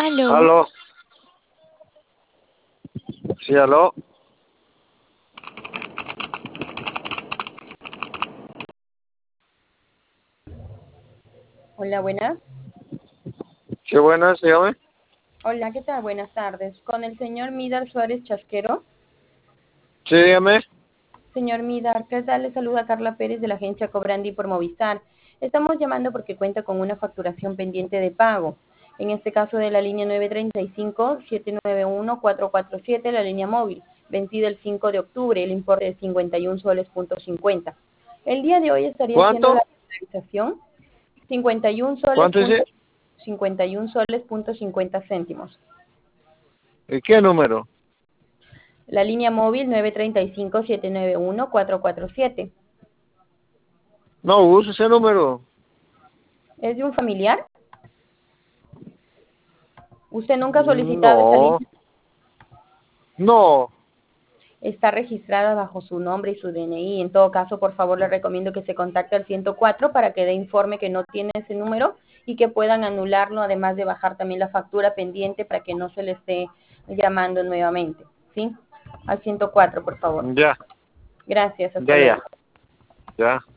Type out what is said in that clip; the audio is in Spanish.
Aló. Aló. Sí, aló. Hola, buenas. Sí, buenas, dígame. Hola, ¿qué tal? Buenas tardes. Con el señor Midar Suárez Chasquero. Sí, dígame. Señor Midar, ¿qué tal? Le saluda Carla Pérez de la agencia Cobrandi por Movistar. Estamos llamando porque cuenta con una facturación pendiente de pago. En este caso de la línea 935-791-447, la línea móvil, vencida el 5 de octubre, el importe de 51 soles punto 50. El día de hoy estaría haciendo la ¿Cuánto? finalización 51 soles ¿Cuánto punto dice? 51 soles punto 50 céntimos. ¿Y qué número? La línea móvil 935-791-447. No uso ese número. ¿Es de un familiar? ¿Usted nunca ha solicitado esa No, línea? no. Está registrada bajo su nombre y su DNI. En todo caso, por favor, le recomiendo que se contacte al 104 para que dé informe que no tiene ese número y que puedan anularlo, además de bajar también la factura pendiente para que no se le esté llamando nuevamente. ¿Sí? Al 104, por favor. Ya, Gracias. Hasta ya, luego. ya. Ya.